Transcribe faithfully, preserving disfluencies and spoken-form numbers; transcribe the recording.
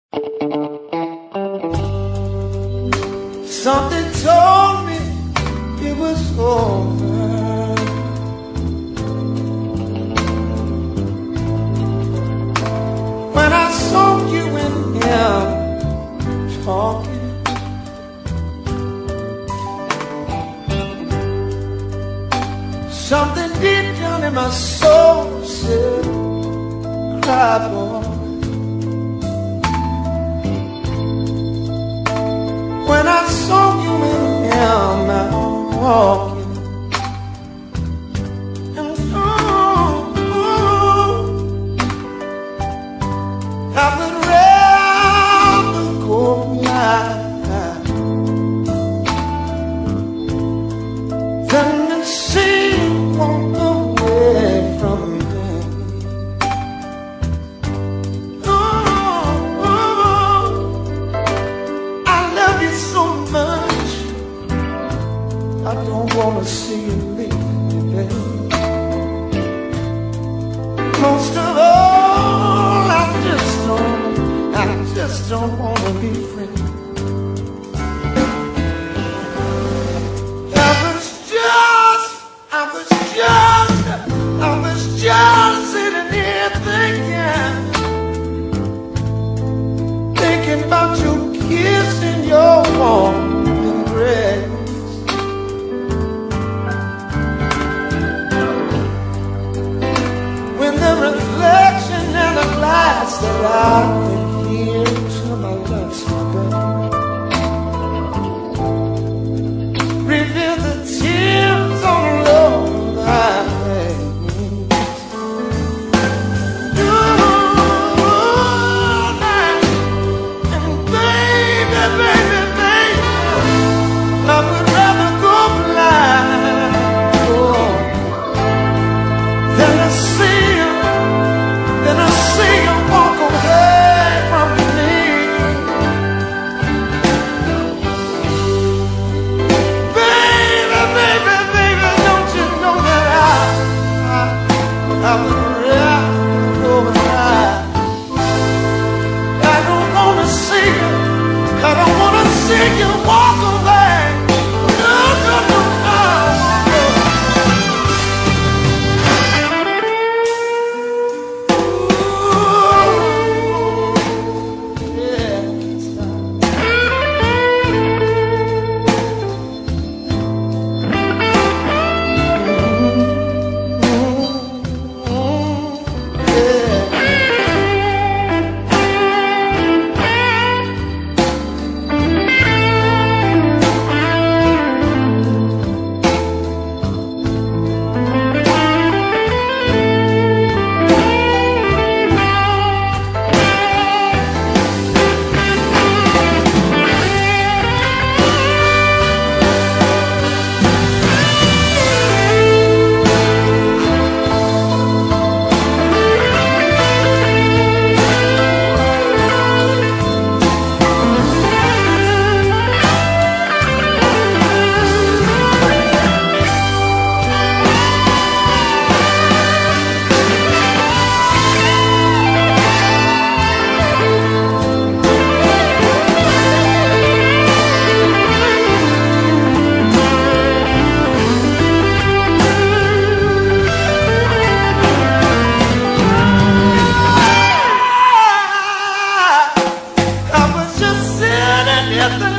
Something told me it was over. When I saw you and him talking, something deep down in my soul said, cry, boy. When I saw you and him out walking, and oh, oh, I would rather go blind than to see you walk away from me. I don't wanna see you leave me, baby. Most of all, I just don't, I just don't wanna be free. I was just, I was just, I was just sitting here thinking, thinking about your kiss and your warm embrace. Reflection in a glass that I can hear to my lungs, baby. Reveal the tears on the low my face. Ooh, and baby, baby, baby, I would rather go blind oh, than to see. Then I see you walk away from me. Baby, baby, baby, don't you know that I, I, I would rather go blind. I don't wanna see you, I don't wanna see you walk away. No, no, no, no. Yes,